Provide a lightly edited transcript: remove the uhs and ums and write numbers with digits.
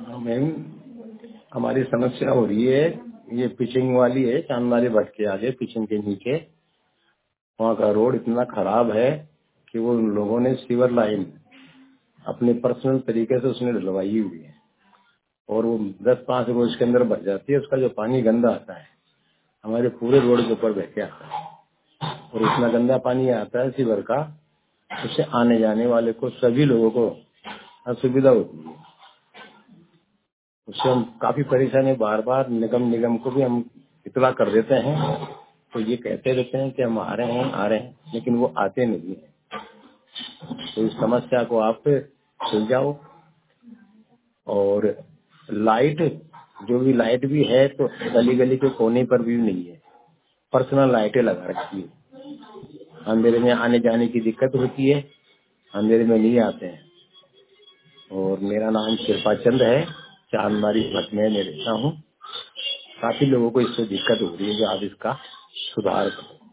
Ma'am, हमारी समस्या हो रही है। ये पिचिंग वाली है, चांदमारी भट के आगे पिचिंग के नीचे। वहाँ का रोड इतना खराब है कि वो उन लोगों ने सीवर लाइन अपने पर्सनल तरीके से उसने डलवाई हुई है और वो 10-5 रोज के अंदर भर जाती है। उसका जो पानी गंदा आता है हमारे पूरे रोड के ऊपर बह के आता है और इतना गंदा पानी आता है सीवर का, उससे आने जाने वाले को सभी लोगों को असुविधा होती है। उससे हम काफी परेशान है। बार बार निगम को भी हम इतला कर देते हैं तो ये कहते रहते हैं कि हम आ रहे हैं, लेकिन वो आते नहीं है। तो इस समस्या को आप सुलझाओ। और लाइट, जो भी लाइट भी है तो गली गली के कोने पर भी नहीं है, पर्सनल लाइटें लगा रखी है। अंधेरे में आने जाने की दिक्कत होती है, अंधेरे में नहीं आते हैं। और मेरा नाम कृपा चंद है, चांदमारी भट में मैं रहता हूँ। काफी लोगों को इससे दिक्कत हो रही है, जो आप इसका सुधार करो।